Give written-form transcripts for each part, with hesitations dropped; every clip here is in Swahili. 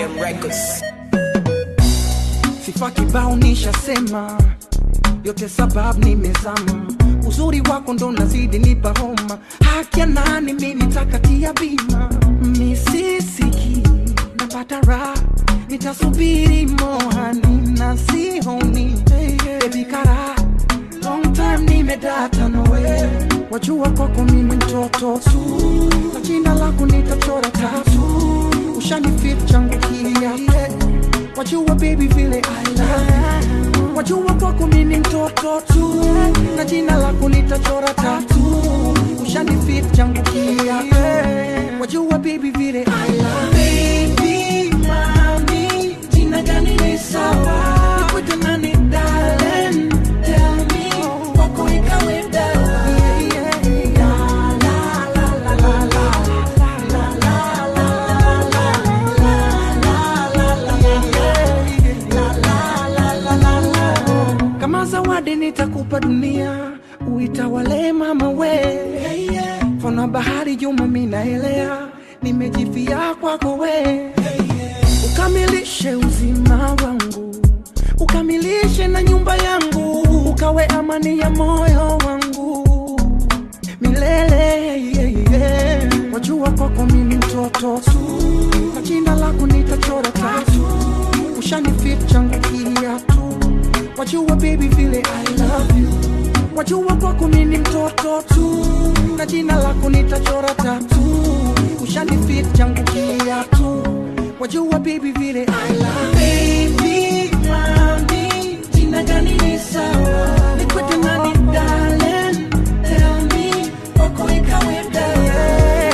J Records. Sifa kibao nishasema, yote sababu nimezama. Uzuri wako ndo nazidi nipa homa, haki ya nani mimi nitakatia bima. Misisiki napata raha, nitasubiri mohani na sihoni. Baby kara, long time nimedata no way. Wajua kwako mimi mtoto tu, na jina lako nitachora tatu. Ushanifit changu kia, wajua baby vile I love you. Wajua kwako mimi mtoto tu, na jina lako nitachora tatu. Ushanifit changu kia, wajua baby vile I love you. Baby mami, jina gani ni sawa? Nikwete nani darling? Tell me, wako ikawe dawa. Kama zawadi nitakupa dunia, uitawale mama we. Fona bahari juma mina elea, nimejifia kwako we. Ukamilishe uzima wangu, ukamilishe na nyumba yangu, ukawe amani ya moyo wangu milele. Wajua kwako mimi mtoto tu, na jina lako nitachora tatu. Ushanifit changu kiatu, wajua baby vile I love you. Wajua kwako mimi mtoto tu, na jina lako nitachora tatu. Ushanifit changu kiatu, wajua baby vile I love you. Baby mami, jina gani ni sawa? Nikwete nani darling? Tell me, wako ikawe dawa.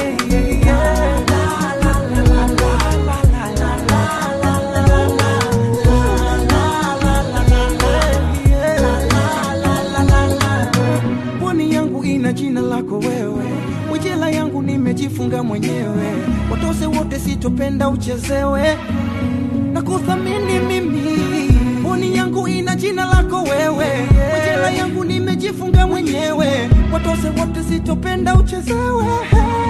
Jina lako wewe, mwijela yangu nimejifunga mwenyewe. Watose wote sitopenda uchezewe, na kuthamini mimi. Boni yangu ina jina lako wewe, mwijela yangu nimejifunga mwenyewe. Watose wote sitopenda uchezewe.